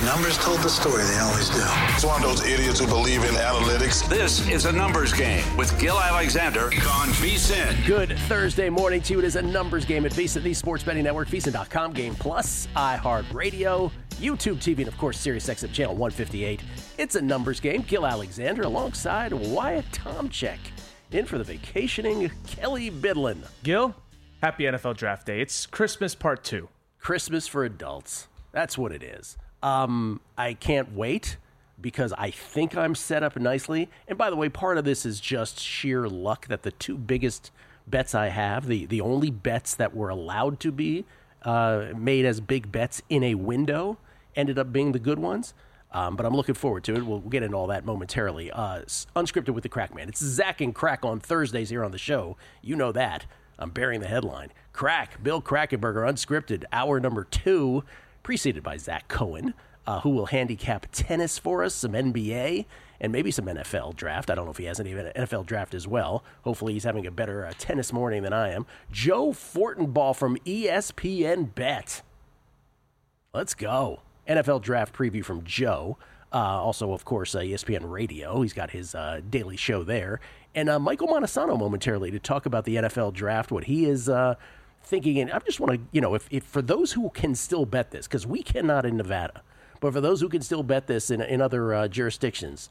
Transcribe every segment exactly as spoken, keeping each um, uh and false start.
numbers told the story. They always do. It's one of those idiots who believe in analytics. This is a numbers game with Gil Alexander on VSiN. Good Thursday morning to you. It is a numbers game at VSiN, the Sports Betting Network, VSiN dot com, Game Plus, iHeartRadio, YouTube T V, and of course SiriusXM Channel one fifty-eight. It's a numbers game. Gil Alexander alongside Wyatt Tomchek. In for the vacationing Kelly Bidlin. Gil, happy N F L Draft Day. It's Christmas Part two. Christmas for adults. That's what it is. Um, I can't wait because I think I'm set up nicely. And by the way, part of this is just sheer luck that the two biggest bets I have, the, the only bets that were allowed to be uh, made as big bets in a window, ended up being the good ones. Um, but I'm looking forward to it. We'll, we'll get into all that momentarily. Uh, unscripted with the Crack Man. It's Zach and Crack on Thursdays here on the show. You know that. I'm bearing the headline. Crack, Bill Krackomberger, unscripted, hour number two, preceded by Zach Cohen, uh, who will handicap tennis for us, some N B A, and maybe some N F L draft. I don't know if he has any N F L draft as well. Hopefully he's having a better uh, tennis morning than I am. Joe Fortenbaugh from E S P N Bet. Let's go. N F L draft preview from Joe. Uh, also, of course, uh, E S P N Radio. He's got his uh, daily show there. And uh, Michael Montesano momentarily to talk about the N F L draft, what he is uh, thinking. And I just want to, you know, if, if for those who can still bet this, because we cannot in Nevada, but for those who can still bet this in, in other uh, jurisdictions,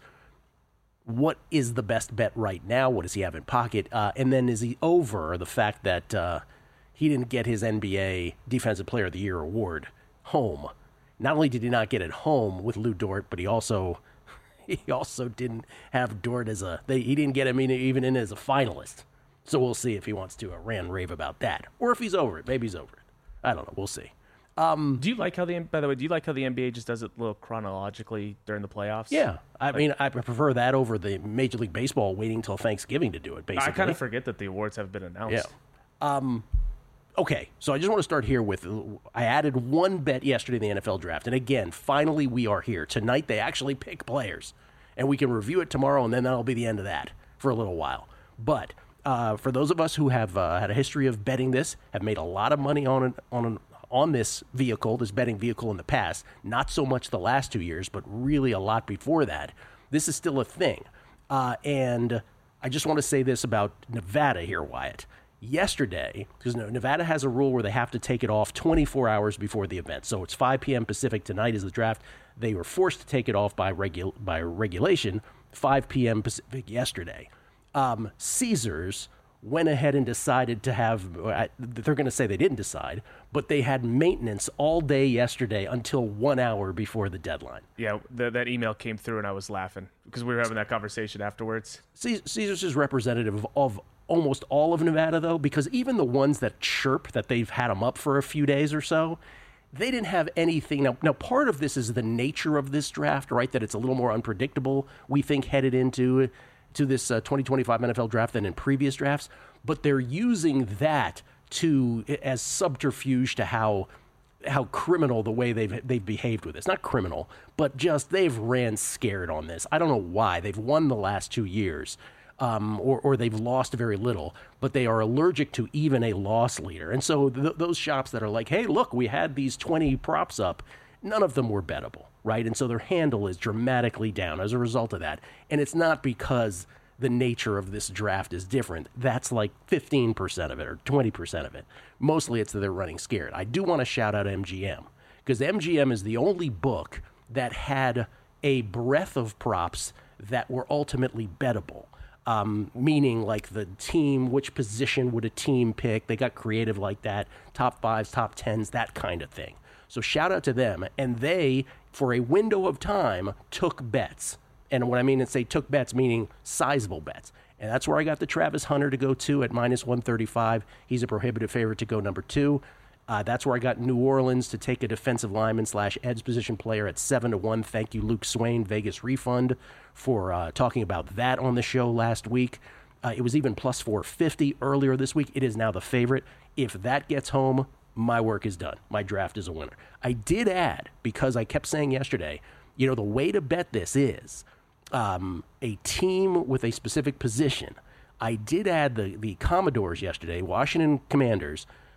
what is the best bet right now? What does he have in pocket? Uh, and then is he over the fact that uh, he didn't get his N B A Defensive Player of the Year award home? Not only did he not get it home with Lou Dort, but he also he also didn't have Dort as a they, he didn't get him even in as a finalist. So we'll see if he wants to uh, rant rave about that, or if he's over it. Maybe he's over it. I don't know. We'll see. Um, do you like how the by the way? Do you like how the N B A just does it a little chronologically during the playoffs? Yeah, I like, mean, I prefer that over the Major League Baseball waiting till Thanksgiving to do it. Basically, I kind of forget that the awards have been announced. Yeah. Um. Okay, so I just want to start here with, I added one bet yesterday in the N F L draft, and again, finally we are here. Tonight they actually pick players, and we can review it tomorrow, and then that'll be the end of that for a little while. But uh, for those of us who have uh, had a history of betting this, have made a lot of money on an, on an, on this vehicle, this betting vehicle in the past, not so much the last two years, but really a lot before that, this is still a thing. Uh, and I just want to say this about Nevada here, Wyatt. Yesterday, because Nevada has a rule where they have to take it off twenty-four hours before the event. So it's five p.m. Pacific tonight is the draft. They were forced to take it off by regu- by regulation, five p.m. Pacific yesterday. Um, Caesars went ahead and decided to have, they're going to say they didn't decide, but they had maintenance all day yesterday until one hour before the deadline. Yeah, the, that email came through and I was laughing because we were having that conversation afterwards. Caesars is representative of almost all of Nevada, though, because even the ones that chirp that they've had them up for a few days or so, they didn't have anything. Now, now, part of this is the nature of this draft, right, that it's a little more unpredictable, we think, headed into to this uh, twenty twenty-five N F L draft than in previous drafts, but they're using that to as subterfuge to how how criminal the way they've they've behaved with this. Not criminal, but just they've ran scared on this. I don't know why. They've won the last two years. Um, or, or they've lost very little, but they are allergic to even a loss leader. And so th- those shops that are like, hey, look, we had these twenty props up, none of them were bettable, right? And so their handle is dramatically down as a result of that. And it's not because the nature of this draft is different. That's like fifteen percent of it or twenty percent of it. Mostly it's that they're running scared. I do want to shout out M G M because M G M is the only book that had a breadth of props that were ultimately bettable. Um, meaning like the team, which position would a team pick? They got creative like that, top fives, top tens, that kind of thing. So shout out to them. And they, for a window of time, took bets. And what I mean is they took bets, meaning sizable bets. And that's where I got the Travis Hunter to go to at minus one thirty-five. He's a prohibitive favorite to go number two. Uh, that's where I got New Orleans to take a defensive lineman slash edge position player at seven to one. Thank you, Luke Swain, Vegas Refund, for uh, talking about that on the show last week. Uh, it was even plus four fifty earlier this week. It is now the favorite. If that gets home, my work is done. My draft is a winner. I did add, because I kept saying yesterday, you know, the way to bet this is um, a team with a specific position. I did add the, the Commodores yesterday, Washington Commanders,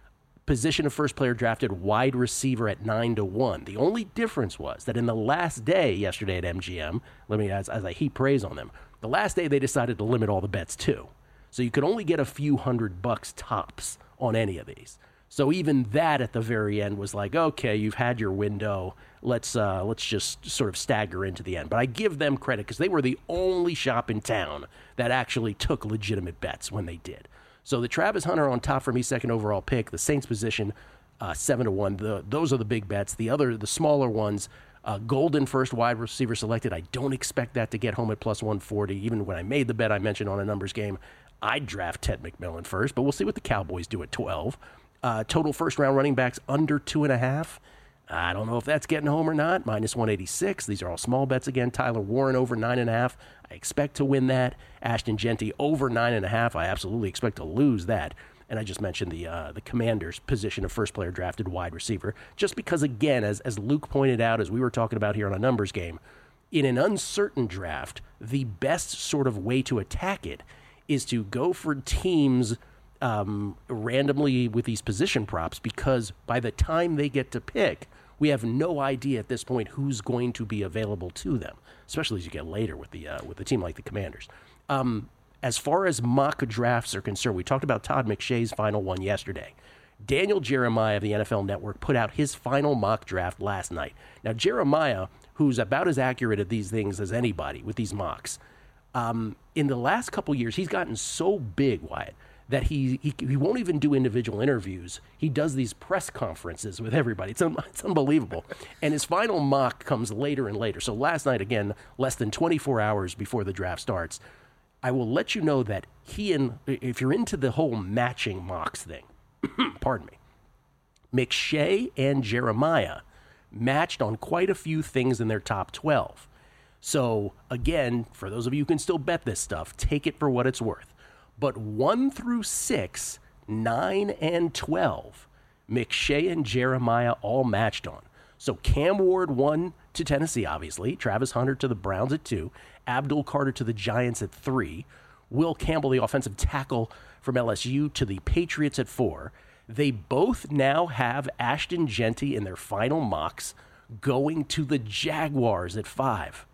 Position of first player drafted wide receiver at nine to one. The only difference was that in the last day yesterday at M G M, let me as, as I heap praise on them, the last day they decided to limit all the bets too. So you could only get a few hundred bucks tops on any of these. So even that at the very end was like, okay, you've had your window. Let's uh, let's just sort of stagger into the end. But I give them credit because they were the only shop in town that actually took legitimate bets when they did. So the Travis Hunter on top for me, second overall pick. The Saints position, uh, seven to one. The, those are the big bets. The other, the smaller ones, uh, Golden first wide receiver selected. I don't expect that to get home at plus one forty. Even when I made the bet I mentioned on a numbers game, I'd draft Ted McMillan first. But we'll see what the Cowboys do at twelve. Uh, total first round running backs under two and a half. I don't know if that's getting home or not. Minus one eighty-six. These are all small bets again. Tyler Warren over nine and a half. I expect to win that. Ashton Genty over nine and a half. I absolutely expect to lose that. And I just mentioned the uh, the Commanders' position of first player drafted wide receiver. Just because, again, as as Luke pointed out, as we were talking about here on a numbers game, in an uncertain draft, the best sort of way to attack it is to go for teams um, randomly with these position props, because by the time they get to pick, we have no idea at this point who's going to be available to them, especially as you get later with the uh, with a team like the Commanders. Um, as far as mock drafts are concerned, we talked about Todd McShay's final one yesterday. Daniel Jeremiah of the N F L Network put out his final mock draft last night. Now, Jeremiah, who's about as accurate at these things as anybody with these mocks, um, in the last couple years, he's gotten so big, Wyatt, that he, he he won't even do individual interviews. He does these press conferences with everybody. It's, un, it's unbelievable. And his final mock comes later and later. So last night, again, less than twenty-four hours before the draft starts, I will let you know that he and, if you're into the whole matching mocks thing, pardon me, McShay and Jeremiah matched on quite a few things in their top twelve. So again, for those of you who can still bet this stuff, take it for what it's worth. But one through six, nine, and twelve, McShay and Jeremiah all matched on. So Cam Ward one to Tennessee, obviously. Travis Hunter to the Browns at two. Abdul Carter to the Giants at three. Will Campbell, the offensive tackle from L S U, to the Patriots at four. They both now have Ashton Genty in their final mocks going to the Jaguars at five.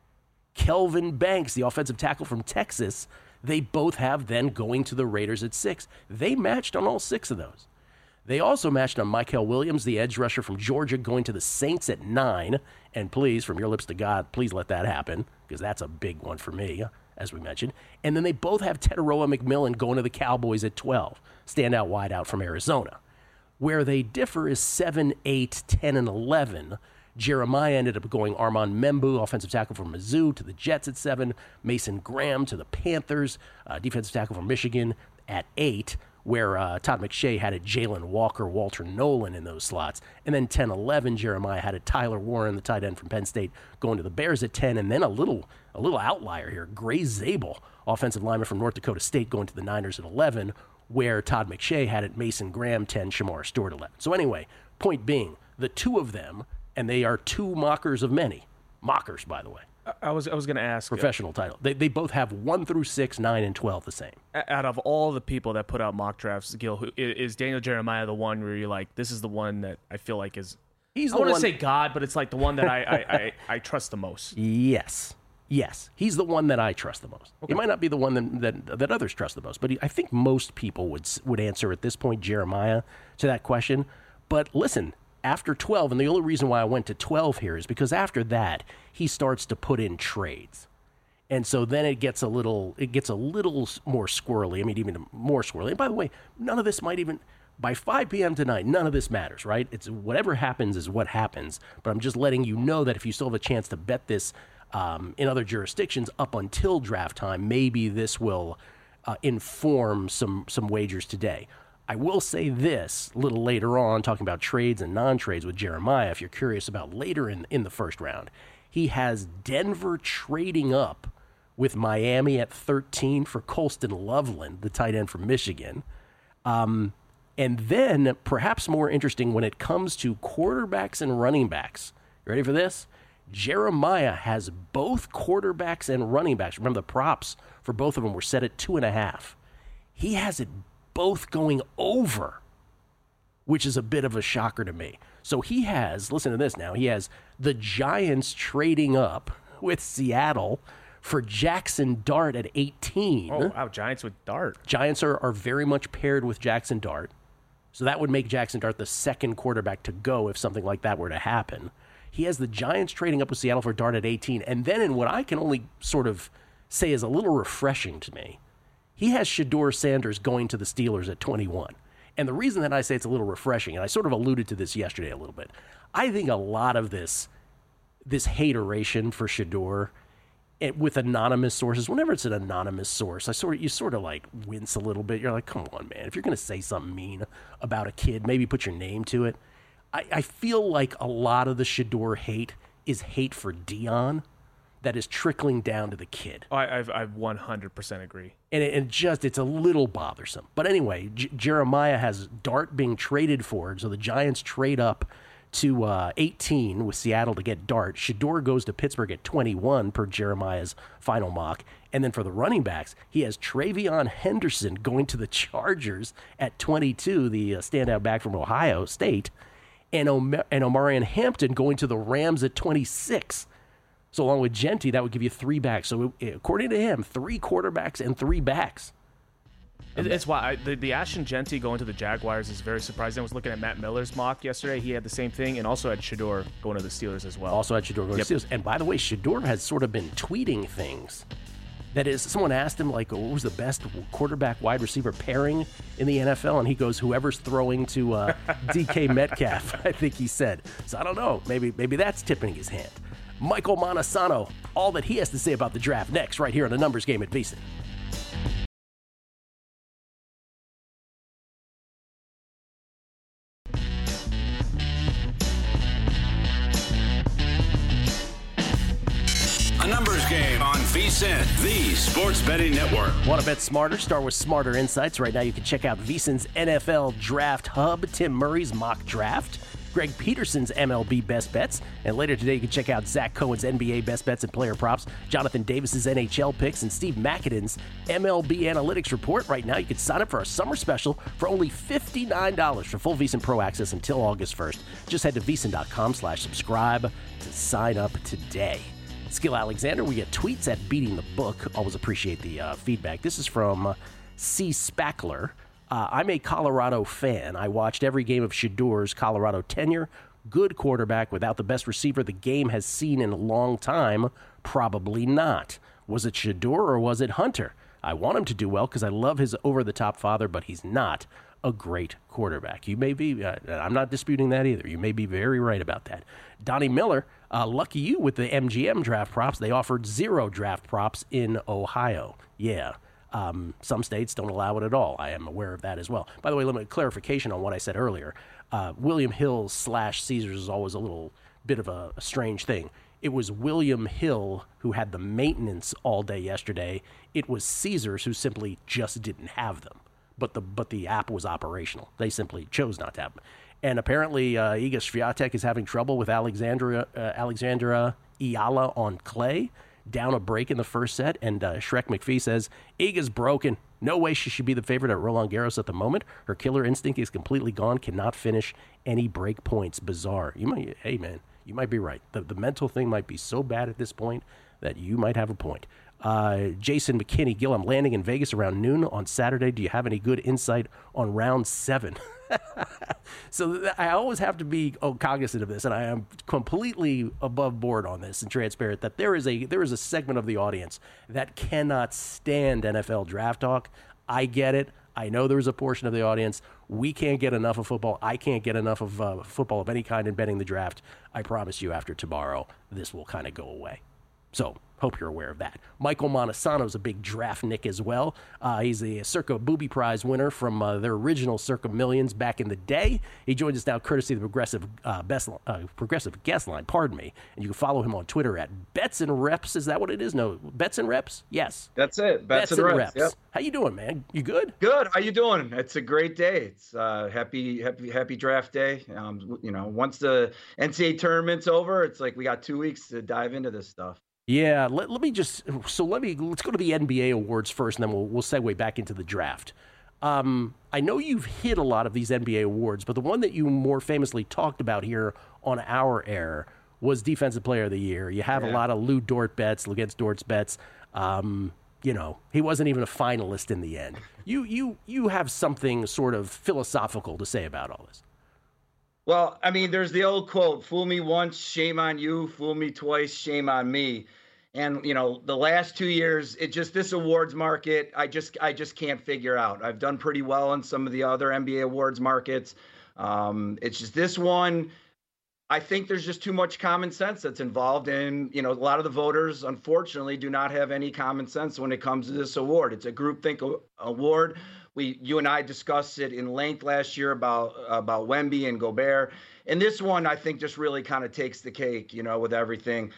Kelvin Banks, the offensive tackle from Texas, they both have then going to the Raiders at six. They matched on all six of those. They also matched on Mykel Williams, the edge rusher from Georgia, going to the Saints at nine. And please, from your lips to God, please let that happen, because that's a big one for me, as we mentioned. And then they both have Teteroa McMillan going to the Cowboys at twelve, standout wideout from Arizona. Where they differ is seven, eight, ten, and eleven. Jeremiah ended up going Armand Membu, offensive tackle from Mizzou, to the Jets at seven. Mason Graham to the Panthers, uh, defensive tackle from Michigan at eight, where uh, Todd McShay had a Jalen Walker, Walter Nolan in those slots. And then ten eleven, Jeremiah had a Tyler Warren, the tight end from Penn State, going to the Bears at ten. And then a little a little outlier here, Gray Zabel, offensive lineman from North Dakota State, going to the Niners at eleven, where Todd McShay had it Mason Graham ten, Shamar Stewart eleven. So anyway, point being, the two of them, and they are two mockers of many. Mockers, by the way. I was I was going to ask. Professional uh, title. They they both have one through six, nine, and twelve the same. Out of all the people that put out mock drafts, Gil, who, is Daniel Jeremiah the one where you're like, this is the one that I feel like is, He's I the want to one, say God, but it's like the one that I, I, I, I trust the most. Yes. Yes. He's the one that I trust the most. Okay. He might not be the one that, that, that others trust the most, but he, I think most people would would answer at this point Jeremiah to that question. But listen, after twelve, and the only reason why I went to twelve here is because after that, he starts to put in trades. And so then it gets a little it gets a little more squirrely. I mean, even more squirrely. And by the way, none of this might even, by five p.m. tonight, none of this matters, right? It's whatever happens is what happens. But I'm just letting you know that if you still have a chance to bet this um, in other jurisdictions up until draft time, maybe this will uh, inform some some wagers today. I will say this a little later on, talking about trades and non-trades with Jeremiah, if you're curious about later in, in the first round. He has Denver trading up with Miami at thirteen for Colston Loveland, the tight end from Michigan. Um, and then, perhaps more interesting, when it comes to quarterbacks and running backs. You ready for this? Jeremiah has both quarterbacks and running backs. Remember, the props for both of them were set at two and a half. He has it both going over which is a bit of a shocker to me. So he has, listen to this now, he has the Giants trading up with Seattle for Jackson Dart at eighteen. Oh, wow, Giants with Dart. Giants are, are very much paired with Jackson Dart. So that would make Jackson Dart the second quarterback to go if something like that were to happen. He has the Giants trading up with Seattle for Dart at eighteen. And then in what I can only sort of say is a little refreshing to me, he has Shedeur Sanders going to the Steelers at twenty-one. And the reason that I say it's a little refreshing, and I sort of alluded to this yesterday a little bit, I think a lot of this, this hateration for Shedeur it, with anonymous sources, whenever it's an anonymous source, I sort of, you sort of like wince a little bit. You're like, come on, man. If you're going to say something mean about a kid, maybe put your name to it. I, I feel like a lot of the Shedeur hate is hate for Dion that is trickling down to the kid. Oh, I, I, I one hundred percent agree. And it, and just, it's a little bothersome. But anyway, J- Jeremiah has Dart being traded for, so the Giants trade up to uh, eighteen with Seattle to get Dart. Shedeur goes to Pittsburgh at twenty-one per Jeremiah's final mock. And then for the running backs, he has Travion Henderson going to the Chargers at twenty-two, the uh, standout back from Ohio State, and, Om- and Omarion Hampton going to the Rams at twenty-six. So along with Genty, that would give you three backs. So it, according to him, three quarterbacks and three backs. It's why I, the, the Ashton Genty going to the Jaguars is very surprising. I was looking at Matt Miller's mock yesterday. He had the same thing, and also had Shedeur going to the Steelers as well. Also had Shedeur going yep. to the Steelers. And by the way, Shedeur has sort of been tweeting things. That is, someone asked him, like, what was the best quarterback wide receiver pairing in the N F L? And he goes, whoever's throwing to uh, D K Metcalf, I think he said. So I don't know. Maybe, maybe that's tipping his hand. Michael Montesano, all that he has to say about the draft next, right here on the Numbers Game at VSiN. A Numbers Game on VSiN, the sports betting network. Want to bet smarter? Start with Smarter Insights. Right now you can check out VSiN's N F L Draft Hub, Tim Murray's mock draft, Greg Peterson's M L B Best Bets, and later today you can check out Zach Cohen's N B A Best Bets and Player Props, Jonathan Davis's N H L picks, and Steve McAdam's M L B Analytics Report. Right now you can sign up for our summer special for only fifty-nine dollars for full VSiN Pro access until August first. Just head to VSiN.com slash subscribe to sign up today. Skill Alexander, we get tweets at Beating the Book. Always appreciate the uh, feedback. This is from uh, C. Spackler. Uh, I'm a Colorado fan. I watched every game of Shedeur's Colorado tenure. Good quarterback without the best receiver the game has seen in a long time. Probably not. Was it Shedeur or was it Hunter? I want him to do well because I love his over-the-top father, but he's not a great quarterback. You may be, uh, I'm not disputing that either. You may be very right about that. Donnie Miller, uh, lucky you with the M G M draft props. They offered zero draft props in Ohio. Yeah. Um, some states don't allow it at all. I am aware of that as well. By the way, let me clarification on what I said earlier. Uh, William Hill slash Caesars is always a little bit of a, a strange thing. It was William Hill who had the maintenance all day yesterday. It was Caesars who simply just didn't have them. But the but the app was operational. They simply chose not to have them. And apparently, uh, Iga Swiatek is having trouble with Alexandra uh, Alexandra Iala on clay. Down a break in the first set, and uh, Shrek McPhee says, Iga's broken. No way she should be the favorite at Roland Garros at the moment. Her killer instinct is completely gone, cannot finish any break points. Bizarre. You might, hey, man, you might be right. The, the mental thing might be so bad at this point that you might have a point. Uh, Jason McKinney, Gil, I'm landing in Vegas around noon on Saturday. Do you have any good insight on round seven? So th- I always have to be oh, cognizant of this, and I am completely above board on this and transparent that there is a there is a segment of the audience that cannot stand N F L draft talk. I get it. I know there's a portion of the audience. We can't get enough of football. I can't get enough of uh, football of any kind in betting the draft. I promise you after tomorrow, this will kind of go away. So hope you're aware of that. Michael Montesano's a big draft nick as well. Uh, he's a Circa Booby Prize winner from uh, their original Circa Millions back in the day. He joins us now courtesy of the Progressive uh, best, uh, Progressive Guest Line, pardon me. And you can follow him on Twitter at Bets and Reps. Is that what it is? No, Bets and Reps? Yes. That's it. Bets, Bets and, and Reps. Reps. Yep. How you doing, man? You good? Good. How you doing? It's a great day. It's uh, happy, happy, happy draft day. Um, you know, once the N C A A tournament's over, it's like we got two weeks to dive into this stuff. Yeah, let, let me just, so let me, let's go to the N B A awards first, and then we'll, we'll segue back into the draft. Um, I know you've hit a lot of these N B A awards, but the one that you more famously talked about here on our air was Defensive Player of the Year. You have yeah. a lot of Lou Dort bets, against Dort's bets. Um, you know, he wasn't even a finalist in the end. You, you, you have something sort of philosophical to say about all this. Well, I mean, there's the old quote, fool me once, shame on you, fool me twice, shame on me. And, you know, the last two years, it just, this awards market, I just, I just can't figure out. I've done pretty well in some of the other N B A awards markets. Um, it's just this one, I think there's just too much common sense that's involved. And, you know, a lot of the voters, unfortunately, do not have any common sense when it comes to this award. It's a groupthink award. We, you and I discussed it in length last year about, about Wemby and Gobert. And this one, I think, just really kind of takes the cake, you know, with everything.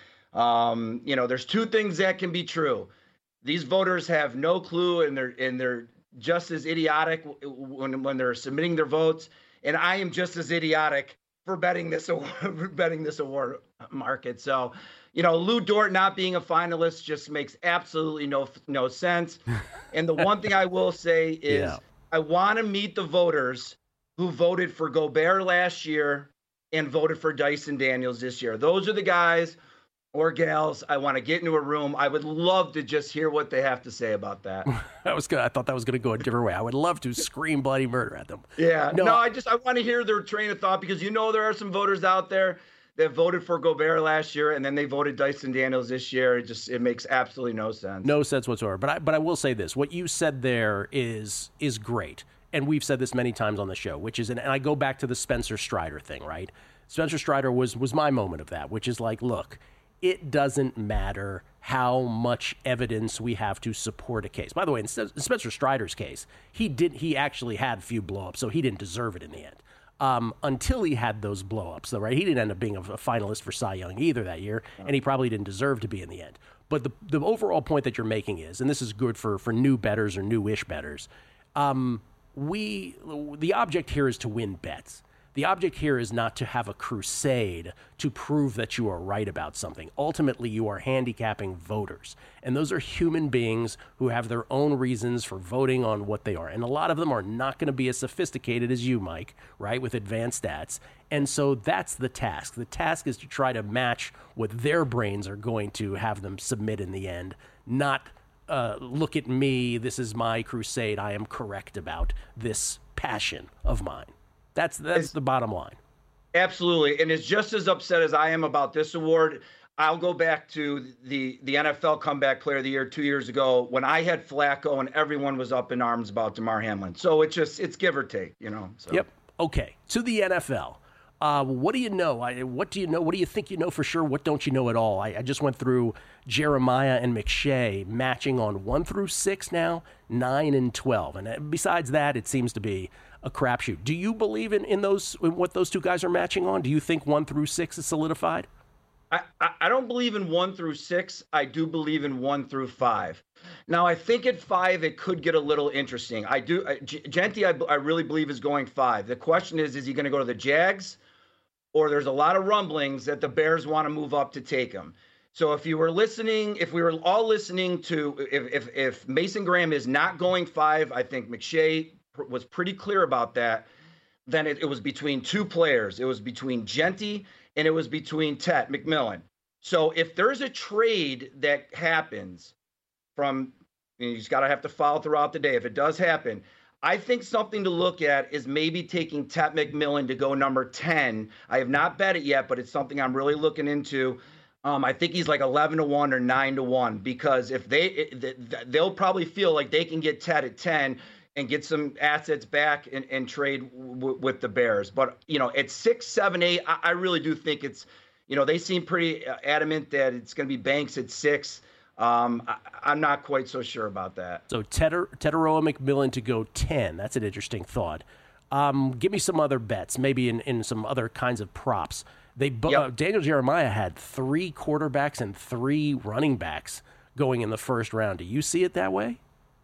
Um, you know, there's two things that can be true. These voters have no clue, and they're and they're just as idiotic when when they're submitting their votes. And I am just as idiotic for betting this award, betting this award market. So, you know, Lou Dort not being a finalist just makes absolutely no no sense. And the one thing I will say is, yeah. I want to meet the voters who voted for Gobert last year and voted for Dyson Daniels this year. Those are the guys or gals I want to get into a room. I would love to just hear what they have to say about that. I was gonna, I thought that was going to go a different way. I would love to scream bloody murder at them. Yeah. No, no I just I want to hear their train of thought, because, you know, there are some voters out there that voted for Gobert last year and then they voted Dyson Daniels this year. It just it makes absolutely no sense. No sense whatsoever. But I but I will say this. What you said there is is great. And we've said this many times on the show, which is, and I go back to the Spencer Strider thing, right? Spencer Strider was was my moment of that, which is like, look, it doesn't matter how much evidence we have to support a case. By the way, in Spencer Strider's case, he did he actually had a few blowups, so he didn't deserve it in the end. Um, until he had those blowups, though, right? He didn't end up being a, a finalist for Cy Young either that year, and he probably didn't deserve to be in the end. But the the overall point that you're making is, and this is good for for new bettors or new-ish bettors, um, we the object here is to win bets. The object here is not to have a crusade to prove that you are right about something. Ultimately, you are handicapping voters. And those are human beings who have their own reasons for voting on what they are. And a lot of them are not going to be as sophisticated as you, Mike, right, with advanced stats. And so that's the task. The task is to try to match what their brains are going to have them submit in the end, not uh, look at me, this is my crusade, I am correct about this passion of mine. That's that's it's, the bottom line. Absolutely. And as just as upset as I am about this award, I'll go back to the, the N F L Comeback Player of the Year two years ago when I had Flacco and everyone was up in arms about DeMar Hamlin. So it's just, it's give or take, you know. So. Yep. Okay. To the N F L. Uh, what do you know? I, what do you know? What do you think you know for sure? What don't you know at all? I, I just went through Jeremiah and McShay matching on one through six now, nine and twelve. And besides that, it seems to be a crapshoot. Do you believe in, in those in what those two guys are matching on? Do you think one through six is solidified? I, I don't believe in one through six. I do believe in one through five. Now, I think at five, it could get a little interesting. I do. I, Genty, I, I really believe, is going five. The question is, is he going to go to the Jags? Or there's a lot of rumblings that the Bears want to move up to take him. So if you were listening, if we were all listening to, if if, if Mason Graham is not going five, I think McShay was pretty clear about that. Then it, it was between two players. It was between Genty and it was between Tet McMillan. So if there's a trade that happens from, you just got to have to follow throughout the day. If it does happen, I think something to look at is maybe taking Tet McMillan to go number ten. I have not bet it yet, but it's something I'm really looking into. Um, I think he's like eleven to one or nine to one, because if they, they'll probably feel like they can get Tet at ten and get some assets back and, and trade w- with the Bears. But, you know, at six, seven, eight, I, I really do think it's, you know, they seem pretty adamant that it's going to be Banks at six. Um, I, I'm not quite so sure about that. So Teter, Teteroa McMillan to go ten. That's an interesting thought. Um, give me some other bets, maybe in, in some other kinds of props. They yep. uh, Daniel Jeremiah had three quarterbacks and three running backs going in the first round. Do you see it that way?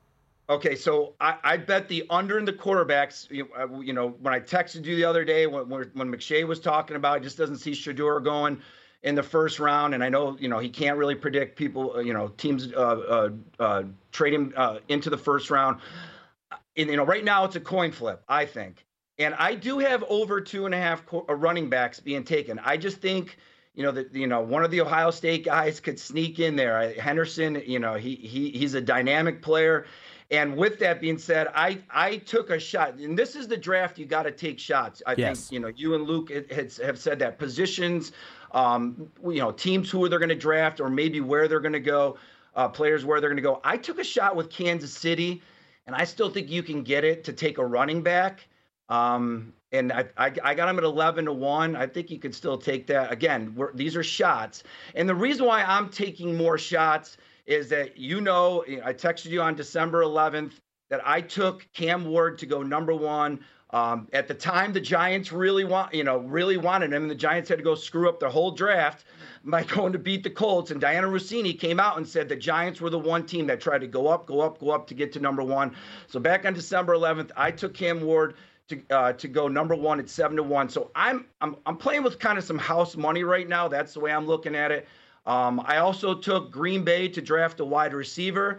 Okay, so I, I bet the under in the quarterbacks. You, uh, you know, when I texted you the other day, when when, when McShay was talking about, it just doesn't see Shedeur going in the first round, and I know, you know, he can't really predict people, you know, teams uh, uh, uh, trade him uh, into the first round. and, you know, right now it's a coin flip, I think. And I do have over two and a half co- running backs being taken. I just think, you know, that, you know, one of the Ohio State guys could sneak in there. I, Henderson, you know, he he he's a dynamic player. And with that being said, I I took a shot. And this is the draft. You got to take shots. I yes. think, you know, you and Luke had, have said that positions, um, you know, teams who they're going to draft or maybe where they're going to go, uh, players where they're going to go. I took a shot with Kansas City, and I still think you can get it to take a running back. Um, and I, I, I got him at eleven to one. I think you could still take that. Again, we're, these are shots. And the reason why I'm taking more shots is that, you know, I texted you on December eleventh that I took Cam Ward to go number one. Um, at the time, the Giants really want, you know, really wanted him, and the Giants had to go screw up the whole draft by going to beat the Colts. And Diana Rossini came out and said the Giants were the one team that tried to go up, go up, go up to get to number one. So back on December eleventh, I took Cam Ward to uh, to go number one at seven to one. So I'm I'm I'm playing with kind of some house money right now. That's the way I'm looking at it. Um, I also took Green Bay to draft a wide receiver.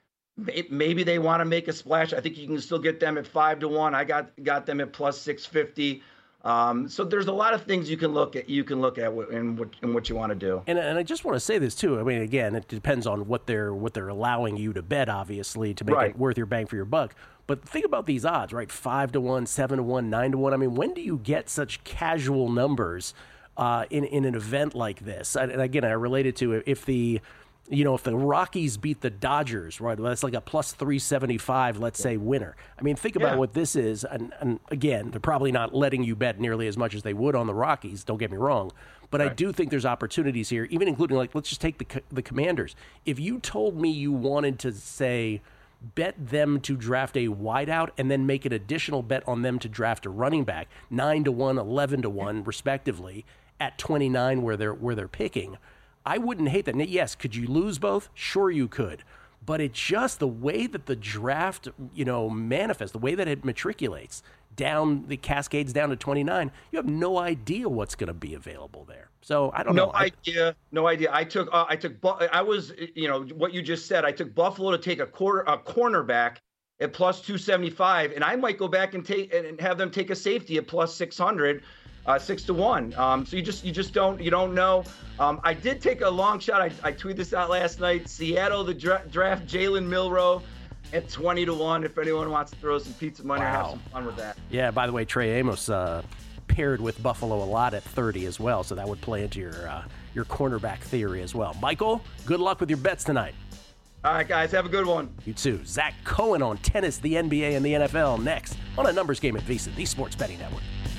Maybe they want to make a splash. I think you can still get them at five to one. I got got them at plus six fifty. Um, so there's a lot of things you can look at. You can look at in what in what you want to do. And and I just want to say this too. I mean, again, it depends on what they're what they're allowing you to bet, obviously, to make right. it worth your bang for your buck. But think about these odds, right? Five to one, seven to one, nine to one. I mean, when do you get such casual numbers uh, in in an event like this? And again, I relate it to if the you know, if the Rockies beat the Dodgers, right, well, that's like a plus three seventy-five, let's say, winner. I mean, think about yeah. what this is. And, and again, they're probably not letting you bet nearly as much as they would on the Rockies, don't get me wrong. But right. I do think there's opportunities here, even including, like, let's just take the the Commanders. If you told me you wanted to, say, bet them to draft a wideout and then make an additional bet on them to draft a running back, nine to one, eleven to one, respectively, at twenty-nine where they're where they're picking, I wouldn't hate that. Yes, could you lose both? Sure you could. But it's just the way that the draft, you know, manifests, the way that it matriculates down, the cascades down to twenty-nine, you have no idea what's going to be available there. So I don't no know. No idea. I, no idea. I took, uh, I took, I was, you know, what you just said, I took Buffalo to take a quarter, a cornerback at plus two seventy-five, and I might go back and take and have them take a safety at plus six hundred. Uh, six to one. Um, so you just you just don't you don't know. Um, I did take a long shot. I, I tweeted this out last night. Seattle the dra- draft Jalen Milroe at twenty to one. If anyone wants to throw some pizza money, wow. or have some fun with that. Yeah. By the way, Trey Amos uh, paired with Buffalo a lot at thirty as well, so that would play into your uh, your cornerback theory as well. Michael, good luck with your bets tonight. All right, guys, have a good one. You too. Zach Cohen on tennis, the N B A, and the N F L next on A Numbers Game at VSiN, the Sports Betting Network.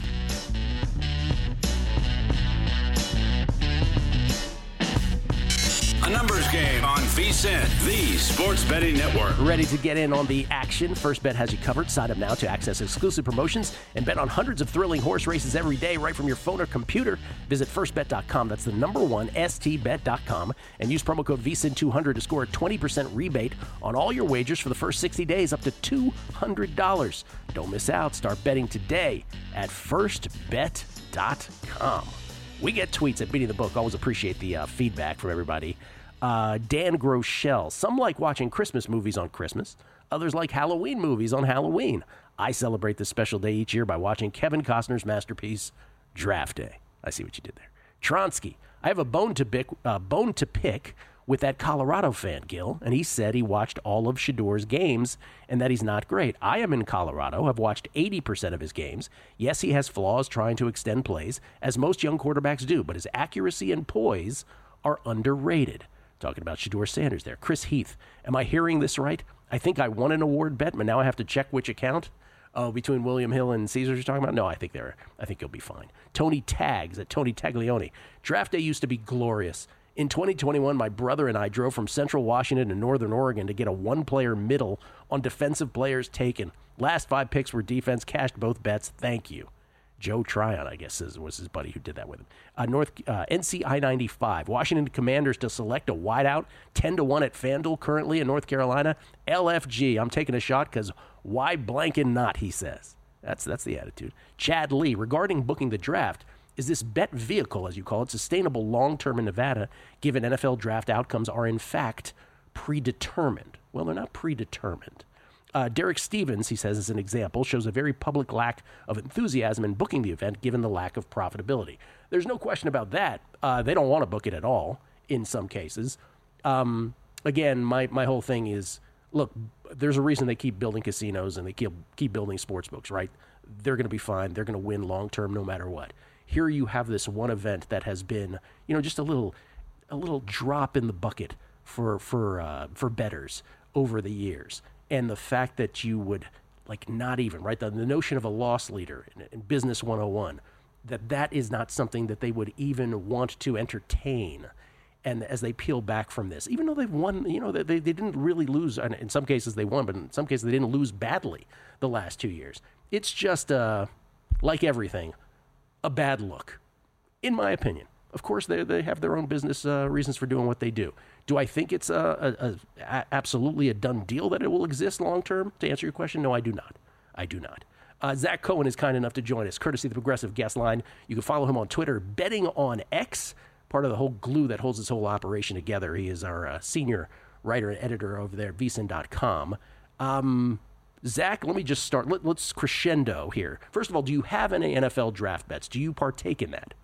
A Numbers Game on VSiN, the Sports Betting Network. Ready to get in on the action? First Bet has you covered. Sign up now to access exclusive promotions and bet on hundreds of thrilling horse races every day right from your phone or computer. Visit first bet dot com. That's the number one, S T bet dot com. And use promo code V S I N two hundred to score a twenty percent rebate on all your wagers for the first sixty days up to two hundred dollars. Don't miss out. Start betting today at first bet dot com. We get tweets at Beating the Book. Always appreciate the uh, feedback from everybody. Uh, Dan Groeschel. Some like watching Christmas movies on Christmas. Others like Halloween movies on Halloween. I celebrate this special day each year by watching Kevin Costner's masterpiece, Draft Day. I see what you did there. Tronsky. I have a bone to pick, uh, bone to pick with that Colorado fan, Gil, and he said he watched all of Shador's games and that he's not great. I am in Colorado. I've watched eighty percent of his games. Yes, he has flaws trying to extend plays, as most young quarterbacks do, but his accuracy and poise are underrated. Talking about Shedeur Sanders there. Chris Heath. Am I hearing this right? I think I won an award bet, but now I have to check which account. Oh, between William Hill and Caesars you're talking about? No, I think they're. I think you'll be fine. Tony Tags at Tony Taglione. Draft day used to be glorious. In twenty twenty-one, my brother and I drove from Central Washington to Northern Oregon to get a one-player middle on defensive players taken. Last five picks were defense. Cashed both bets. Thank you. Joe Tryon, I guess, is, was his buddy who did that with him. Uh, North uh, N C I ninety-five. Washington Commanders to select a wideout. ten to one at FanDuel currently in North Carolina. L F G. I'm taking a shot because why blanking not, he says. That's, that's the attitude. Chad Lee. Regarding booking the draft, is this bet vehicle, as you call it, sustainable long-term in Nevada, given N F L draft outcomes are, in fact, predetermined? Well, they're not predetermined. Uh, Derek Stevens, he says, as an example, shows a very public lack of enthusiasm in booking the event given the lack of profitability. There's no question about that. Uh, they don't want to book it at all in some cases. Um, again, my, my whole thing is, look, there's a reason they keep building casinos and they keep, keep building sports books, right? They're going to be fine. They're going to win long-term no matter what. Here you have this one event that has been, you know, just a little a little drop in the bucket for for uh, for bettors over the years. And the fact that you would, like, not even, right, the, the notion of a loss leader in, in Business one oh one, that that is not something that they would even want to entertain. And as they peel back from this, even though they've won, you know, they, they didn't really lose. And in some cases they won, but in some cases they didn't lose badly the last two years. It's just, uh, like everything, a bad look, in my opinion. Of course, they they have their own business uh, reasons for doing what they do. Do I think it's a, a, a, absolutely a done deal that it will exist long term? To answer your question, no, I do not. I do not. Uh, Zach Cohen is kind enough to join us, courtesy of the Progressive Guest Line. You can follow him on Twitter, Betting on X, part of the whole glue that holds this whole operation together. He is our uh, senior writer and editor over there at V S I N dot com. Um, Zach, let me just start. Let, let's crescendo here. First of all, do you have any N F L draft bets? Do you partake in that?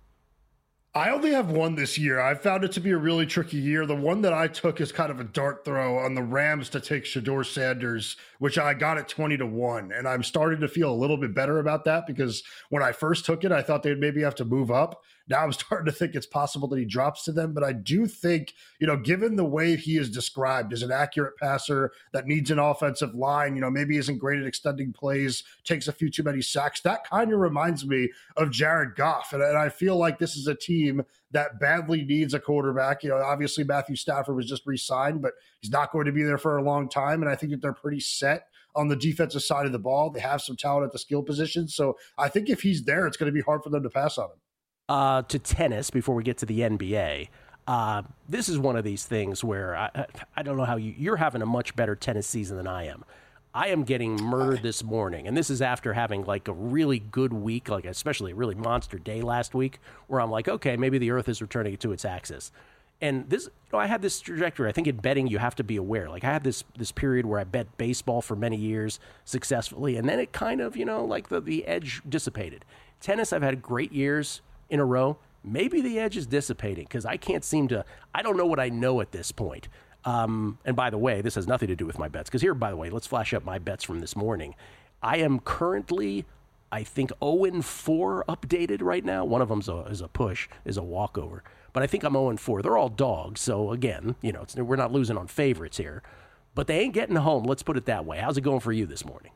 I only have one this year. I found it to be a really tricky year. The one that I took is kind of a dart throw on the Rams to take Shedeur Sanders, which I got at twenty to one. And I'm starting to feel a little bit better about that because when I first took it, I thought they'd maybe have to move up. Now I'm starting to think it's possible that he drops to them. But I do think, you know, given the way he is described as an accurate passer that needs an offensive line, you know, maybe isn't great at extending plays, takes a few too many sacks, that kind of reminds me of Jared Goff. And, and I feel like this is a team that badly needs a quarterback. You know, obviously Matthew Stafford was just re-signed, but he's not going to be there for a long time. And I think that they're pretty set on the defensive side of the ball. They have some talent at the skill position. So I think if he's there, it's going to be hard for them to pass on him. Uh, to tennis, before we get to the N B A, uh, this is one of these things where I, I don't know how you, you're having a much better tennis season than I am. I am getting murdered this morning, and this is after having like a really good week, like especially a really monster day last week, where I'm like, okay, maybe the Earth is returning to its axis. And this, you know, I had this trajectory. I think in betting you have to be aware. Like I had this this period where I bet baseball for many years successfully, and then it kind of, you know, like the the edge dissipated. Tennis, I've had great years in a row. Maybe the edge is dissipating because I can't seem to, I don't know what I know at this point. Um, and by the way, this has nothing to do with my bets because here, by the way, let's flash up my bets from this morning. I am currently, I think, oh and four updated right now. One of them is a, is a push, is a walkover. But I think I'm oh and four. They're all dogs. So again, you know, it's, we're not losing on favorites here. But they ain't getting home. Let's put it that way. How's it going for you this morning?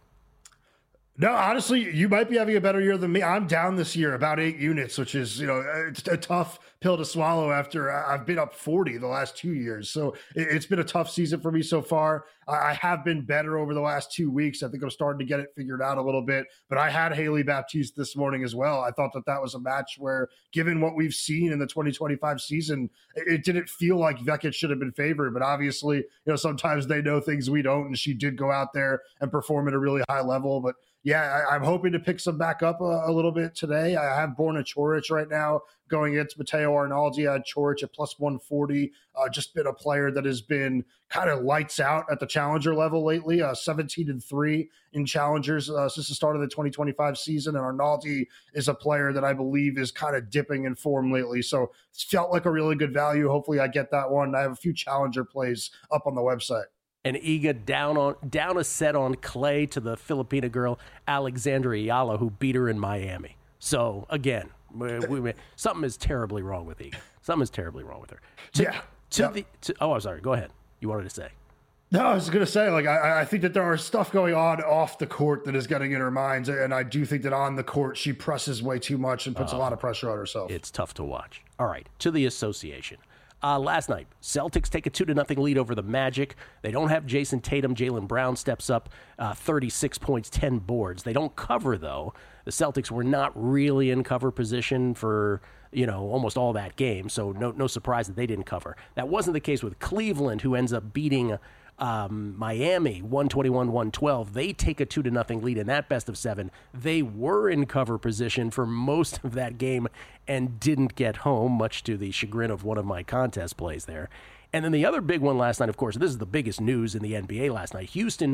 No, honestly, you might be having a better year than me. I'm down this year about eight units, which is, you know, it's a tough pill to swallow after I've been up forty the last two years. So it's been a tough season for me so far. I have been better over the last two weeks. I think I'm starting to get it figured out a little bit. But I had Haley Baptiste this morning as well. I thought that that was a match where, given what we've seen in the twenty twenty-five season, it didn't feel like Beckett should have been favored. But obviously, you know, sometimes they know things we don't. And she did go out there and perform at a really high level. But yeah, I, I'm hoping to pick some back up a, a little bit today. I have Borna Coric right now going against Matteo Arnaldi. I had Coric at plus one forty. Uh, just been a player that has been kind of lights out at the challenger level lately. Uh, seventeen and three in challengers uh, since the start of the twenty twenty-five season. And Arnaldi is a player that I believe is kind of dipping in form lately. So it's felt like a really good value. Hopefully I get that one. I have a few challenger plays up on the website. And Iga down on down a set on clay to the Filipina girl, Alexandra Ayala, who beat her in Miami. So, again, we, we, something is terribly wrong with Iga. Something is terribly wrong with her. To, yeah. To yep. the, to, oh, I'm sorry. Go ahead. You wanted to say. No, I was going to say, like, I, I think that there are stuff going on off the court that is getting in her mind. And I do think that on the court, she presses way too much and puts uh, a lot of pressure on herself. It's tough to watch. All right. To the association. Uh, last night, Celtics take a two to nothing lead over the Magic. They don't have Jason Tatum. Jaylen Brown steps up, uh, thirty-six points, ten boards. They don't cover, though. The Celtics were not really in cover position for, you know, almost all that game, so no no surprise that they didn't cover. That wasn't the case with Cleveland, who ends up beating um, Miami one twenty-one one twelve. They take a two to nothing lead in that best of seven. They were in cover position for most of that game and didn't get home, much to the chagrin of one of my contest plays there. And then the other big one last night, of course, this is the biggest news in the N B A last night. Houston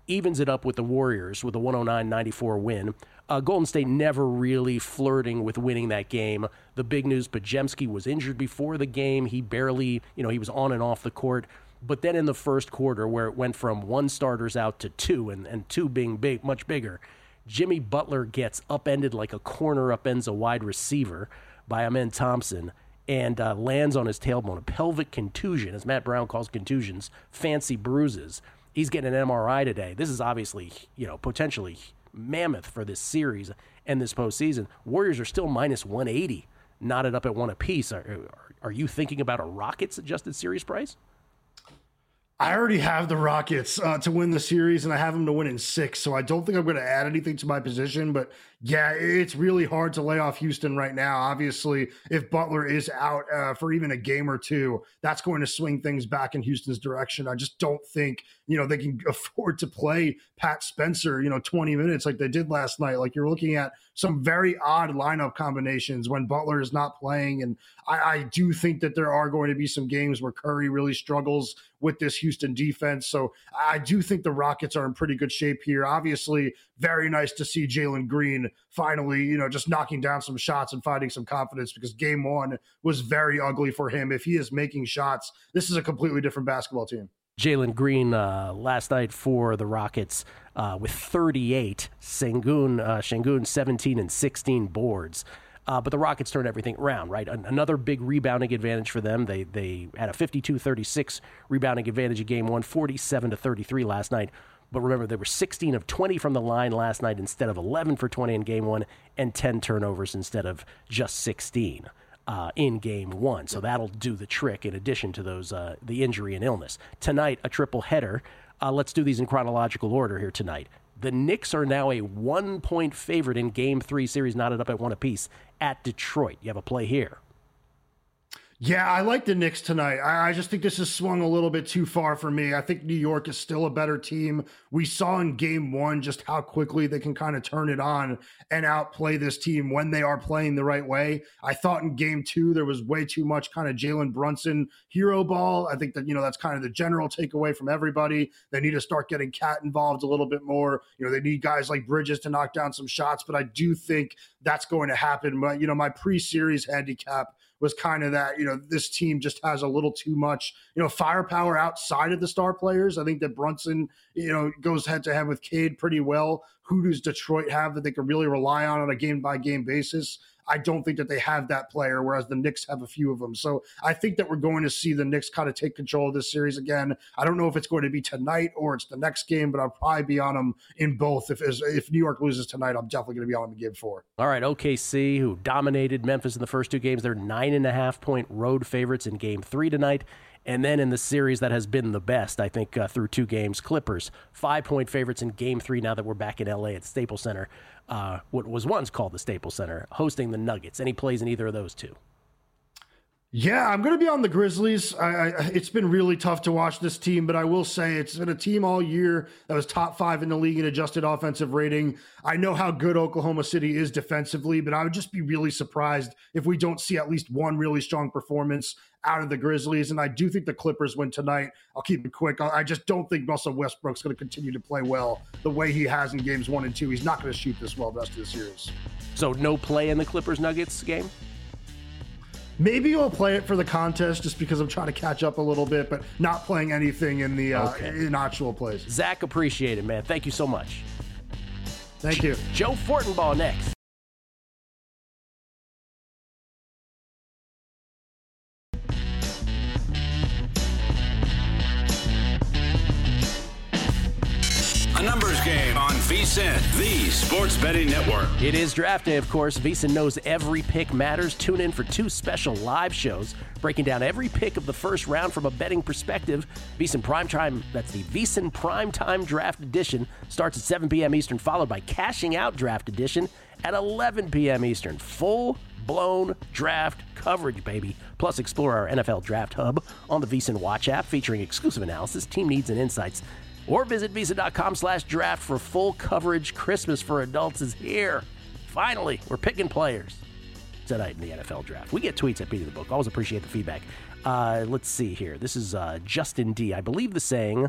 evens it up with the Warriors with a one oh nine ninety-four win. Uh, Golden State never really flirting with winning that game. The big news, Podziemski was injured before the game. He barely, you know, he was on and off the court. But then in the first quarter, where it went from one starters out to two, and, and two being big, much bigger, Jimmy Butler gets upended like a corner upends a wide receiver by Amen Thompson and uh, lands on his tailbone, a pelvic contusion, as Matt Brown calls contusions, fancy bruises. He's getting an M R I today. This is obviously, you know, potentially mammoth for this series and this postseason. Warriors are still minus one eighty, knotted up at one apiece. Are, are, are you thinking about a Rockets adjusted series price? I already have the Rockets uh, to win the series, and I have them to win in six, so I don't think I'm going to add anything to my position. But, yeah, it's really hard to lay off Houston right now. Obviously, if Butler is out uh, for even a game or two, that's going to swing things back in Houston's direction. I just don't think, you know, they can afford to play Pat Spencer, you know, twenty minutes like they did last night. Like, you're looking at some very odd lineup combinations when Butler is not playing. And I, I do think that there are going to be some games where Curry really struggles with this Houston defense. So I do think the Rockets are in pretty good shape here. Obviously, very nice to see Jalen Green finally, you know, just knocking down some shots and finding some confidence, because game one was very ugly for him. If he is making shots, this is a completely different basketball team. Jalen Green uh, last night for the Rockets uh, with thirty-eight, Sengun, uh, Sengun seventeen and sixteen boards. Uh, but the Rockets turned everything around, right? An- another big rebounding advantage for them. They they had a fifty-two thirty-six rebounding advantage in game one, forty-seven to thirty-three last night. But remember, they were sixteen of twenty from the line last night instead of eleven for twenty in game one, and ten turnovers instead of just sixteen. Uh, in game one. So that'll do the trick in addition to those uh, the injury and illness. Tonight, a triple header. Uh, let's do these in chronological order here tonight. The Knicks are now a one-point favorite in game three series, knotted up at one apiece at Detroit. You have a play here. Yeah, I like the Knicks tonight. I, I just think this has swung a little bit too far for me. I think New York is still a better team. We saw in game one just how quickly they can kind of turn it on and outplay this team when they are playing the right way. I thought in game two, there was way too much kind of Jalen Brunson hero ball. I think that, you know, that's kind of the general takeaway from everybody. They need to start getting Cat involved a little bit more. You know, they need guys like Bridges to knock down some shots, but I do think that's going to happen. But, you know, my pre-series handicap was kind of that, you know, this team just has a little too much, you know, firepower outside of the star players. I think that Brunson, you know, goes head to head with Cade pretty well. Who does Detroit have that they can really rely on on a game by game basis? I don't think that they have that player, whereas the Knicks have a few of them. So I think that we're going to see the Knicks kind of take control of this series again. I don't know if it's going to be tonight or it's the next game, but I'll probably be on them in both. If if New York loses tonight, I'm definitely going to be on them in game four. All right, O K C, who dominated Memphis in the first two games, they're nine and a half point road favorites in game three tonight. And then in the series that has been the best, I think, uh, through two games, Clippers, five-point favorites in game three now that we're back in L A at Staples Center, uh, what was once called the Staples Center, hosting the Nuggets. Any plays in either of those two? Yeah, I'm going to be on the Grizzlies. I, I, it's been really tough to watch this team, but I will say it's been a team all year that was top five in the league in adjusted offensive rating. I know how good Oklahoma City is defensively, but I would just be really surprised if we don't see at least one really strong performance out of the Grizzlies. And I do think the Clippers win tonight. I'll keep it quick. I just don't think Russell Westbrook's going to continue to play well the way he has in games one and two. He's not going to shoot this well the rest of the series. So no play in the Clippers-Nuggets game? Maybe I'll play it for the contest just because I'm trying to catch up a little bit, but not playing anything in the uh, okay. in actual plays. Zach, appreciate it, man. Thank you so much. Thank you. Joe Fortenbaugh next. A numbers game on VSiN, the sports betting network. It is draft day, of course. VSiN knows every pick matters. Tune in for two special live shows breaking down every pick of the first round from a betting perspective. VSiN Primetime, that's the VSiN Primetime Draft Edition, starts at seven p.m. Eastern, followed by Cashing Out Draft Edition at eleven p.m. Eastern. Full-blown draft coverage, baby. Plus, explore our N F L Draft Hub on the VSiN Watch app, featuring exclusive analysis, team needs, and insights. Or visit VSiN.com slash draft for full coverage. Christmas for adults is here. Finally, we're picking players tonight in the N F L draft. We get tweets at Beating the Book. Always appreciate the feedback. Uh, let's see here. This is uh, Justin D. I believe the saying,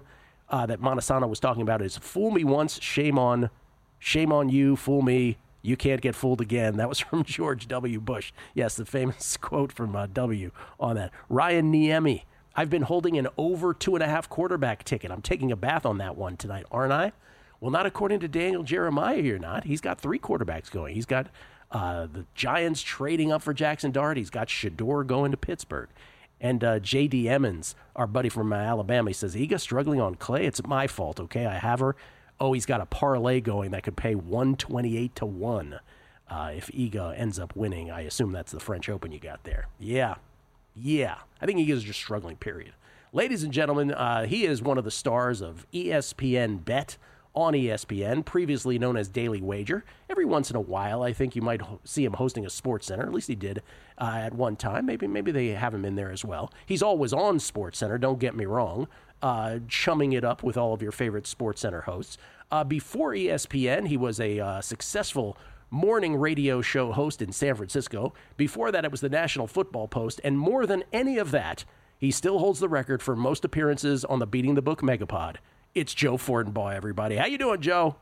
uh, that Montesano was talking about is fool me once, shame on, shame on you, fool me, you can't get fooled again. That was from George W. Bush. Yes, the famous quote from uh, W on that. Ryan Niemi, I've been holding an over two and a half quarterback ticket. I'm taking a bath on that one tonight, aren't I? Well, not according to Daniel Jeremiah, you're not. He's got three quarterbacks going. He's got uh, the Giants trading up for Jackson Dart. He's got Shador going to Pittsburgh. And uh, J D. Emmons, our buddy from uh, Alabama, he says, Iga struggling on clay. It's my fault, okay? I have her. Oh, he's got a parlay going that could pay one twenty-eight to one uh, if Iga ends up winning. I assume that's the French Open you got there. Yeah. Yeah. I think Iga's just struggling, period. Ladies and gentlemen, uh, he is one of the stars of E S P N Bet on E S P N, previously known as Daily Wager. Every once in a while, I think you might ho- see him hosting a Sports Center. At least he did uh, at one time. Maybe maybe they have him in there as well. He's always on Sports Center, don't get me wrong, uh, chumming it up with all of your favorite Sports Center hosts. Uh, before E S P N, he was a uh, successful morning radio show host in San Francisco. Before that, it was the National Football Post. And more than any of that, he still holds the record for most appearances on the Beating the Book Megapod. It's Joe Fortenbaugh, everybody. How you doing, Joe?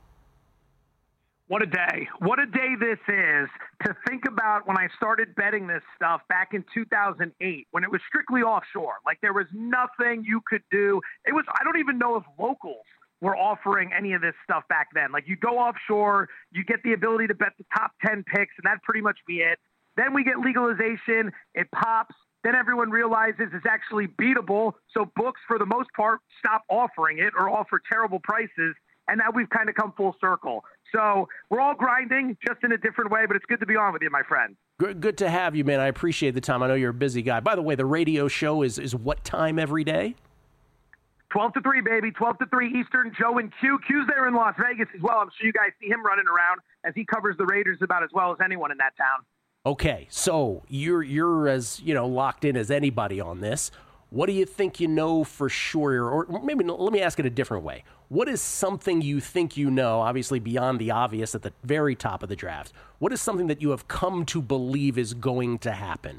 What a day. What a day this is to think about when I started betting this stuff back in two thousand eight, when it was strictly offshore. Like, there was nothing you could do. It was, I don't even know if locals were offering any of this stuff back then. Like, you go offshore, you get the ability to bet the top ten picks, and that'd pretty much be it. Then we get legalization, it pops. Then everyone realizes it's actually beatable. So books, for the most part, stop offering it or offer terrible prices. And now we've kind of come full circle. So we're all grinding, just in a different way, but it's good to be on with you, my friend. Good, good to have you, man. I appreciate the time. I know you're a busy guy. By the way, the radio show is, is what time every day? twelve to three, baby. twelve to three Eastern. Joe and Q. Q's there in Las Vegas as well. I'm sure you guys see him running around as he covers the Raiders about as well as anyone in that town. Okay, so you're you're as, you know, locked in as anybody on this. What do you think you know for sure? Or maybe let me ask it a different way. What is something you think you know, obviously beyond the obvious at the very top of the draft? What is something that you have come to believe is going to happen?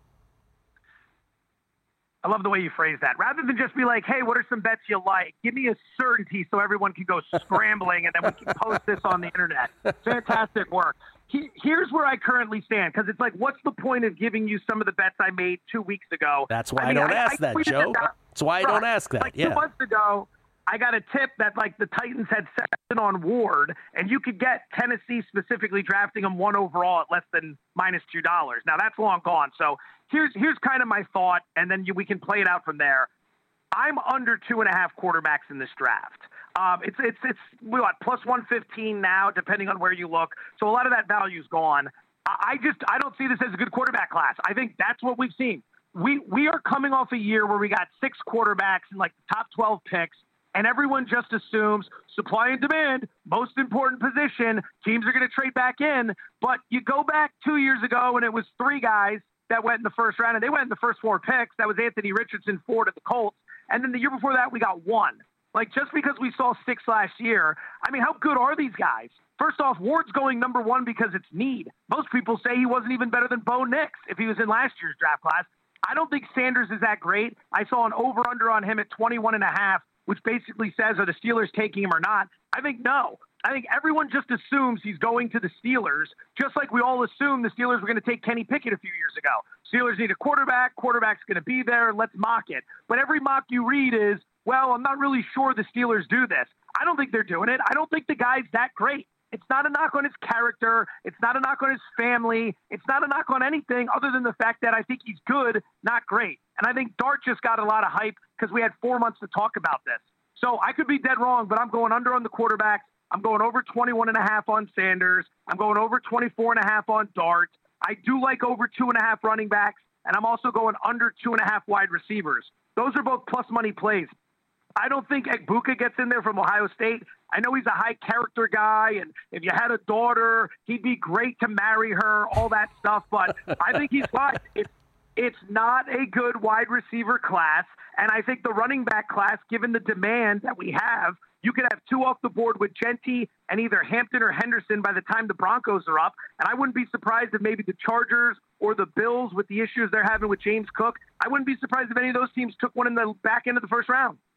I love the way you phrase that. Rather than just be like, hey, what are some bets you like? Give me a certainty so everyone can go scrambling and then we can post this on the internet. Fantastic work. He, here's where I currently stand, because it's like, what's the point of giving you some of the bets I made two weeks ago? That's why I, mean, I don't I, ask I that, Joe. That That's why I right. don't ask that. Like yeah. two months ago, I got a tip that, like, the Titans had seven on Ward, and you could get Tennessee specifically drafting them one overall at less than minus two dollars. Now, that's long gone. So here's here's kind of my thought, and then you, we can play it out from there. I'm under two and a half quarterbacks in this draft. Um, it's it's it's what plus one fifteen now, depending on where you look. So a lot of that value's gone. I, I just I don't see this as a good quarterback class. I think that's what we've seen. We we are coming off a year where we got six quarterbacks in like the top twelve picks, and everyone just assumes supply and demand, most important position. Teams are going to trade back in, but you go back two years ago and it was three guys that went in the first round, and they went in the first four picks. That was Anthony Richardson, Ford at the Colts, and then the year before that we got one. Like, just because we saw six last year, I mean, how good are these guys? First off, Ward's going number one because it's need. Most people say he wasn't even better than Bo Nix if he was in last year's draft class. I don't think Sanders is that great. I saw an over-under on him at twenty-one and a half, which basically says, are the Steelers taking him or not? I think no. I think everyone just assumes he's going to the Steelers, just like we all assumed the Steelers were going to take Kenny Pickett a few years ago. Steelers need a quarterback. Quarterback's going to be there. Let's mock it. But every mock you read is, well, I'm not really sure the Steelers do this. I don't think they're doing it. I don't think the guy's that great. It's not a knock on his character. It's not a knock on his family. It's not a knock on anything other than the fact that I think he's good, not great. And I think Dart just got a lot of hype because we had four months to talk about this. So I could be dead wrong, but I'm going under on the quarterbacks. I'm going over twenty-one and a half on Sanders. I'm going over twenty-four and a half on Dart. I do like over two and a half running backs, and I'm also going under two and a half wide receivers. Those are both plus money plays. I don't think Egbuka gets in there from Ohio State. I know he's a high character guy, and if you had a daughter, he'd be great to marry her, all that stuff. But I think he's fine. It's, it's not a good wide receiver class, and I think the running back class, given the demand that we have, you could have two off the board with Genty and either Hampton or Henderson by the time the Broncos are up. And I wouldn't be surprised if maybe the Chargers or the Bills, with the issues they're having with James Cook, I wouldn't be surprised if any of those teams took one in the back end of the first round.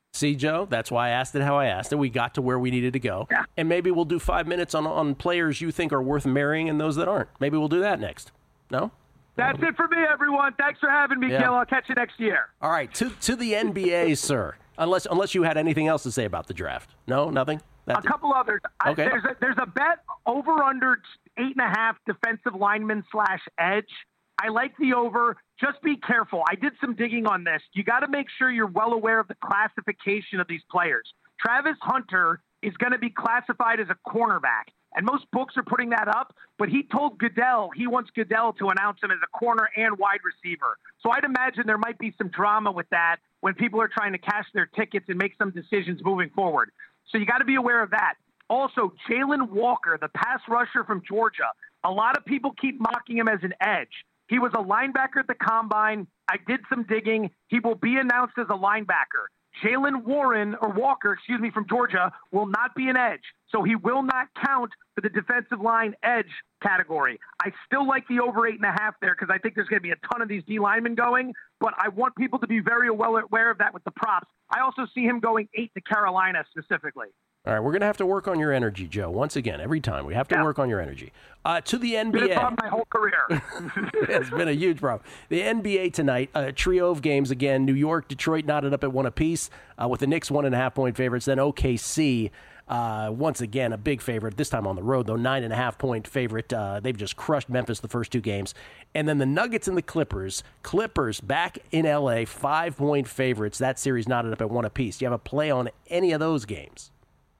See, Joe, that's why I asked it how I asked it. We got to where we needed to go. Yeah. And maybe we'll do five minutes on, on players you think are worth marrying and those that aren't. Maybe we'll do that next. No? That's it for me, everyone. Thanks for having me, Yeah. Gil. I'll catch you next year. All right, to to the N B A, sir. Unless unless you had anything else to say about the draft. No, nothing? That's A couple others. I, Okay. there's, a, there's a bet over under eight and a half defensive lineman slash edge. I like the over. Just be careful. I did some digging on this. You got to make sure you're well aware of the classification of these players. Travis Hunter is going to be classified as a cornerback, and most books are putting that up, but he told Goodell he wants Goodell to announce him as a corner and wide receiver. So I'd imagine there might be some drama with that when people are trying to cash their tickets and make some decisions moving forward. So you got to be aware of that. Also, Jalen Walker, the pass rusher from Georgia, a lot of people keep mocking him as an edge. He was a linebacker at the combine. I did some digging. He will be announced as a linebacker. Jalen Warren, or Walker, excuse me, from Georgia, will not be an edge. So he will not count for the defensive line edge category. I still like the over eight and a half there because I think there's going to be a ton of these D linemen going, but I want people to be very well aware of that with the props. I also see him going eight to Carolina specifically. All right, we're going to have to work on your energy, Joe. Once again, every time. We have to Yeah. work on your energy. Uh, to the N B A. Been a problem my whole career. It's been a huge problem. The N B A tonight, a trio of games again. New York, Detroit knotted up at one apiece, uh, with the Knicks one and a half point favorites. Then O K C, uh, once again, a big favorite, this time on the road, though, nine and a half point favorite. Uh, they've just crushed Memphis the first two games. And then the Nuggets and the Clippers. Clippers back in L A, five point favorites. That series knotted up at one apiece. Do you have a play on any of those games?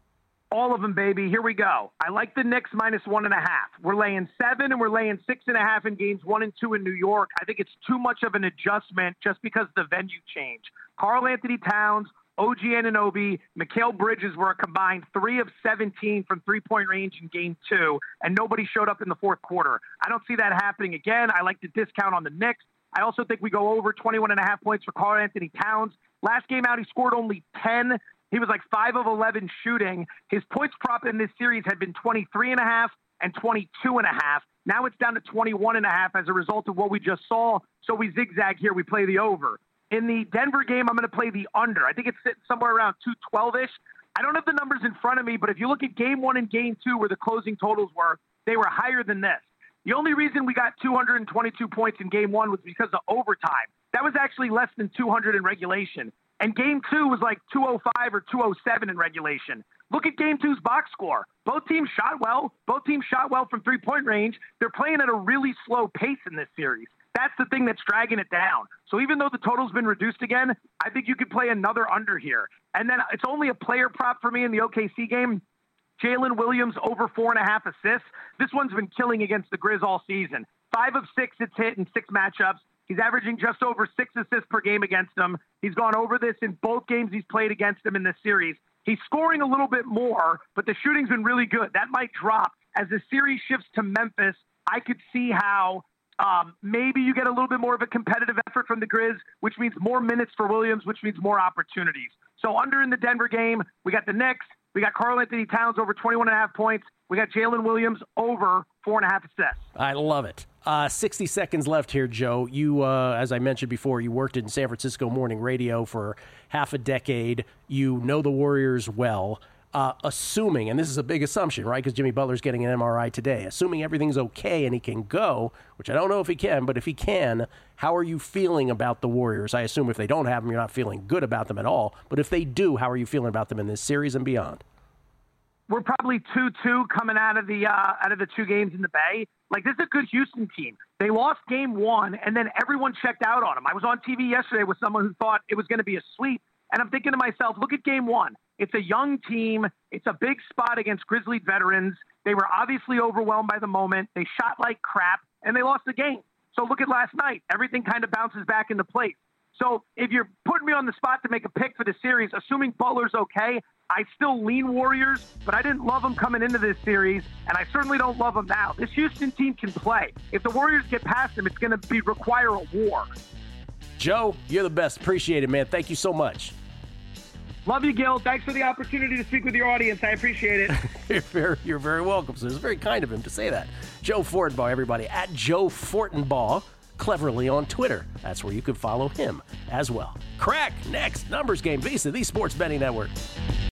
All of them, baby. Here we go. I like the Knicks minus one and a half. We're laying seven and we're laying six and a half in games one and two in New York. I think it's too much of an adjustment just because the venue change. Karl Anthony Towns, O G Anunoby, Mikal Bridges were a combined three of seventeen from three-point range in game two, and nobody showed up in the fourth quarter. I don't see that happening again. I like the discount on the Knicks. I also think we go over twenty-one and a half points for Karl Anthony Towns. Last game out, he scored only ten. He was like five of eleven shooting. His points prop in this series had been twenty-three and a half and twenty-two and a half. Now it's down to twenty-one and a half as a result of what we just saw. So we zigzag here. We play the over. In the Denver game, I'm going to play the under. I think it's sitting somewhere around two twelve-ish. I don't have the numbers in front of me, but if you look at game one and game two where the closing totals were, they were higher than this. The only reason we got two hundred twenty-two points in game one was because of overtime. That was actually less than two hundred in regulation. And game two was like two oh five or two oh seven in regulation. Look at game two's box score. Both teams shot well. Both teams shot well from three-point range. They're playing at a really slow pace in this series. That's the thing that's dragging it down. So even though the total's been reduced again, I think you could play another under here. And then it's only a player prop for me in the O K C game. Jalen Williams over four and a half assists. This one's been killing against the Grizz all season. Five of six it's hit in six matchups. He's averaging just over six assists per game against them. He's gone over this in both games he's played against them in this series. He's scoring a little bit more, but the shooting's been really good. That might drop. As the series shifts to Memphis, I could see how um, maybe you get a little bit more of a competitive effort from the Grizz, which means more minutes for Williams, which means more opportunities. So under in the Denver game, we got the Knicks. We got Karl Anthony Towns over twenty-one and a half points. We got Jalen Williams over four and a half assists. I love it. Uh, sixty seconds left here, Joe. You, uh, as I mentioned before, you worked in San Francisco morning radio for half a decade. You know the Warriors well. Uh, assuming, and this is a big assumption, right, because Jimmy Butler's getting an M R I today, assuming everything's okay and he can go, which I don't know if he can, but if he can, how are you feeling about the Warriors? I assume if they don't have them, you're not feeling good about them at all. But if they do, how are you feeling about them in this series and beyond? We're probably two two coming out of the uh, out of the two games in the Bay. Like, this is a good Houston team. They lost game one, and then everyone checked out on them. I was on T V yesterday with someone who thought it was going to be a sweep, and I'm thinking to myself, look at game one. It's a young team. It's a big spot against Grizzly veterans. They were obviously overwhelmed by the moment. They shot like crap, and they lost the game. So look at last night. Everything kind of bounces back into place. So if you're putting me on the spot to make a pick for the series, assuming Butler's okay, I still lean Warriors, but I didn't love them coming into this series, and I certainly don't love them now. This Houston team can play. If the Warriors get past them, it's going to be require a war. Joe, you're the best. Appreciate it, man. Thank you so much. Love you, Gil. Thanks for the opportunity to speak with your audience. I appreciate it. you're, very, you're very welcome. So it's very kind of him to say that. Joe Fortenbaugh, everybody, at Joe Fortenbaugh Cleverly on Twitter. That's where you can follow him as well. Crack next. Numbers Game, Visa, the Sports Betting Network.